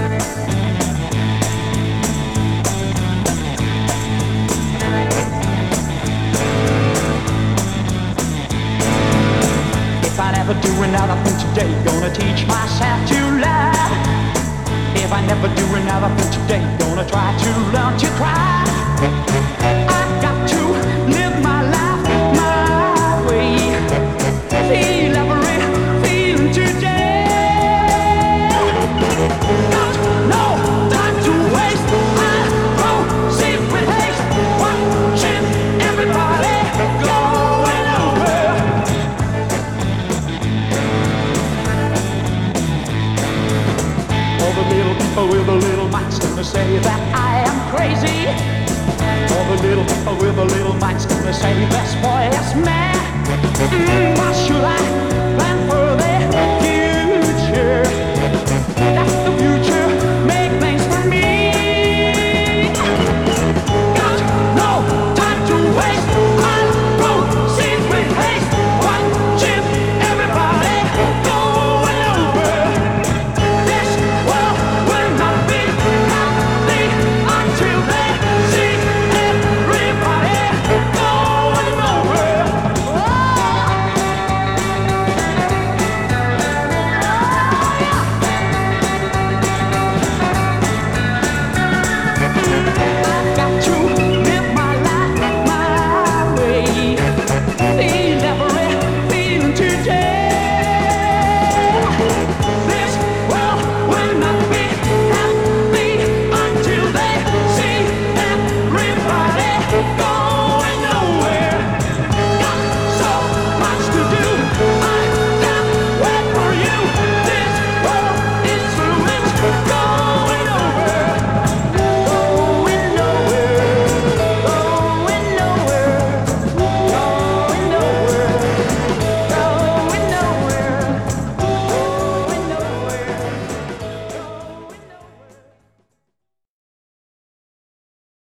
If I never do another thing today, gonna teach myself to love. If I never do another thing today, gonna try to learn to cry. I've got to live my life my way. Feel every feeling today. Got no time to waste. I proceed with haste, watching everybody going over. All the little people with the little minds gonna say that I am crazy. All the little people with the little minds gonna say this boy is mad.